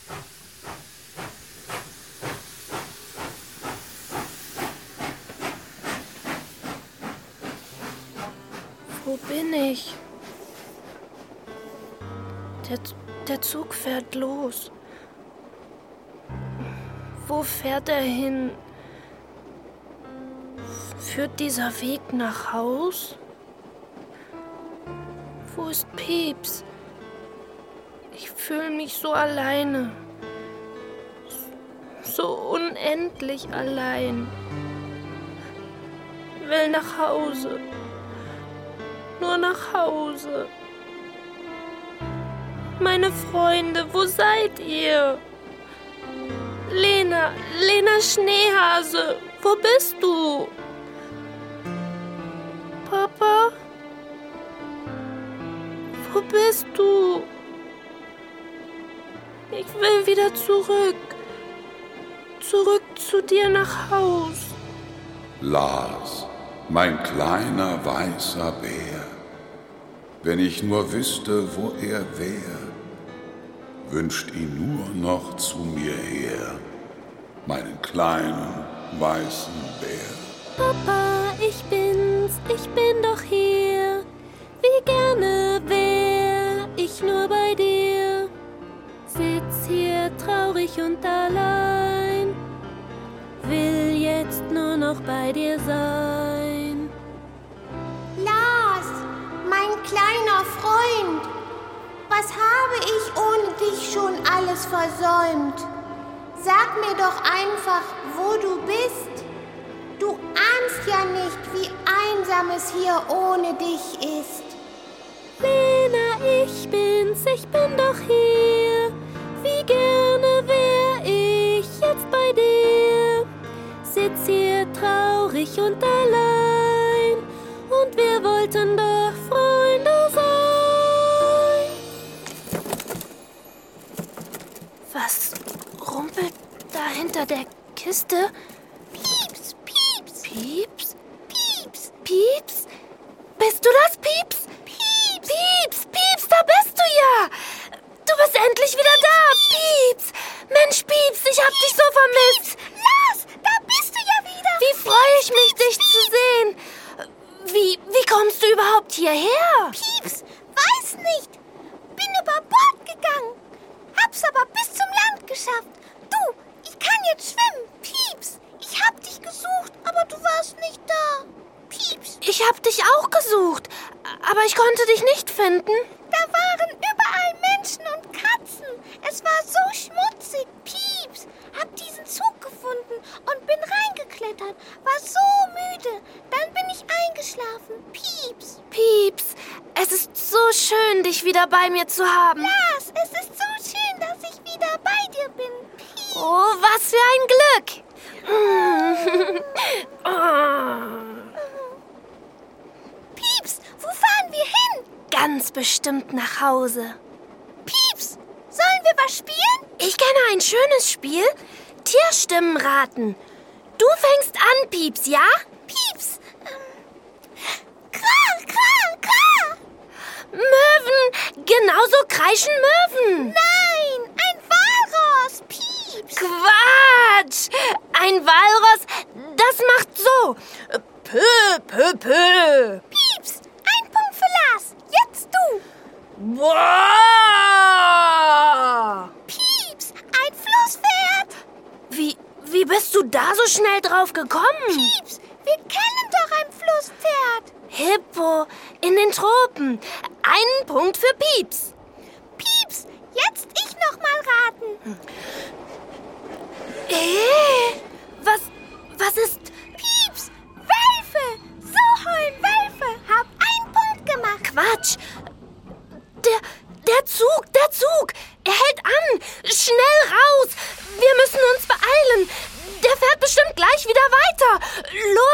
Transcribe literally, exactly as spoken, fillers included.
Wo bin ich? Der, der Zug fährt los. Wo fährt er hin? Führt dieser Weg nach Haus? Wo ist Pieps? Ich fühle mich so alleine. So unendlich allein. Will nach Hause. Nur nach Hause. Meine Freunde, wo seid ihr? Lena, Lena Schneehase, wo bist du? Papa? Wo bist du? Ich will wieder zurück. Zurück zu dir nach Haus. Lars, mein kleiner weißer Bär, wenn ich nur wüsste, wo er wär, wünscht ihn nur noch zu mir her, meinen kleinen weißen Bär. Papa, ich bin's, ich bin doch hier. Wie gerne wär ich nur bei dir. Sitz hier traurig und allein, will jetzt nur noch bei dir sein. Lars, mein kleiner Freund, was habe ich ohne dich schon alles versäumt? Sag mir doch einfach, wo du bist. Du ahnst ja nicht, wie einsam es hier ohne dich ist. Lena, ich bin's, ich bin doch hier. Wie gerne wär ich jetzt bei dir. Sitz hier traurig und allein, und wir wollten doch Freunde sein. Was rumpelt da hinter der Kiste? Pieps, Pieps, Pieps? Pieps, Pieps? Bist du das, Pieps? Pieps. Pieps, Pieps, da bist du ja! Du bist endlich wieder da, Pieps! Mensch, Pieps, ich hab dich so vermisst! Lars, da bist du ja wieder! Wie freue ich mich, dich zu sehen! Wie, wie kommst du überhaupt hierher? Pieps, weiß nicht. Bin über Bord gegangen. Hab's aber bis zum Land geschafft. Du, ich kann jetzt schwimmen. Pieps, ich hab dich gesucht, aber du warst nicht da. Pieps. Ich hab dich auch gesucht, aber ich konnte dich nicht finden. Da waren überall Menschen und Katzen. Es war so schmutzig. Pieps, hab diesen Zug gefunden und bin reingeklettert. War so müde. Dann bin ich eingeschlafen. Pieps. Pieps, es ist so schön, dich wieder bei mir zu haben. Lars, es ist so schön, dass ich wieder bei dir bin. Pieps. Oh, was für ein Glück. Oh. Pieps, wo fahren wir hin? Ganz bestimmt nach Hause. Pieps, sollen wir was spielen? Ich kenne ein schönes Spiel. Tierstimmen raten. Du fängst an, Pieps, ja? Pieps, ähm, Kra, Kra, Kra. Möwen, genauso kreischen Möwen. Nein, ein Walross. Pieps. Quatsch! Ein Walross, das macht so. Pö, pö, pö. Pieps, ein Punkt für Lars. Jetzt du. Boah! Pieps, ein Flusspferd. Wie, wie bist du da so schnell drauf gekommen? Pieps, wir kennen doch ein Flusspferd. Hippo, in den Tropen. Einen Punkt für Pieps. Pieps, jetzt ich noch mal raten. Äh, was, was ist... Pieps, Wölfe. So heulen Wölfe. Hab einen Punkt gemacht. Quatsch. Der, der Zug, der Zug. Er hält an. Schnell raus. Wir müssen uns beeilen. Der fährt bestimmt gleich wieder weiter.